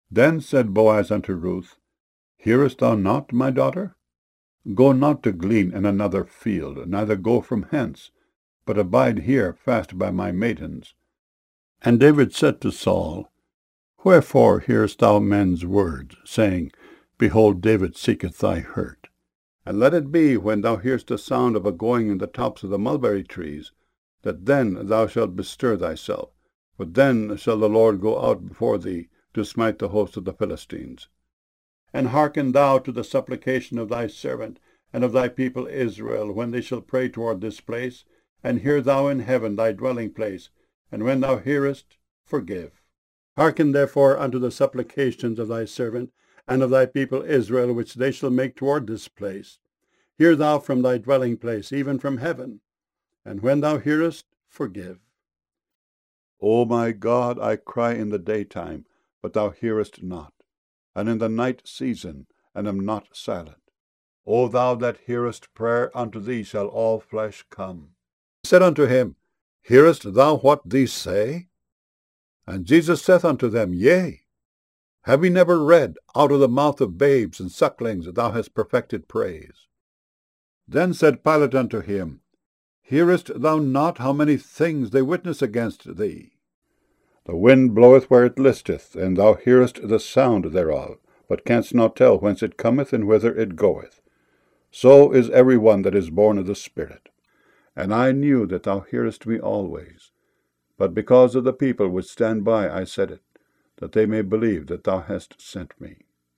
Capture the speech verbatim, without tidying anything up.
Then said Boaz unto Ruth, Hearest thou not, my daughter? Go not to glean in another field, neither go from hence, but abide here fast by my maidens. And David said to Saul, Wherefore hearest thou men's words, saying, Behold, David seeketh thy hurt? And let it be, when thou hearest the sound of a going in the tops of the mulberry trees, that then thou shalt bestir thyself, for then shall the Lord go out before thee to smite the host of the Philistines. And hearken thou to the supplication of thy servant and of thy people Israel, when they shall pray toward this place, and hear thou in heaven thy dwelling place, and when thou hearest, forgive. Hearken therefore unto the supplications of thy servant and of thy people Israel, which they shall make toward this place. Hear thou from thy dwelling place, even from heaven, and when thou hearest, forgive. O my God, I cry in the daytime, but thou hearest not, and in the night season, and am not silent. O thou that hearest prayer, unto thee shall all flesh come. He said unto him, Hearest thou what these say? And Jesus saith unto them, Yea. Have we never read, Out of the mouth of babes and sucklings thou hast perfected praise? Then said Pilate unto him, Hearest thou not how many things they witness against thee? The wind bloweth where it listeth, and thou hearest the sound thereof, but canst not tell whence it cometh and whither it goeth. So is every one that is born of the Spirit. And I knew that thou hearest me always. But because of the people which stand by I said it, that they may believe that thou hast sent me.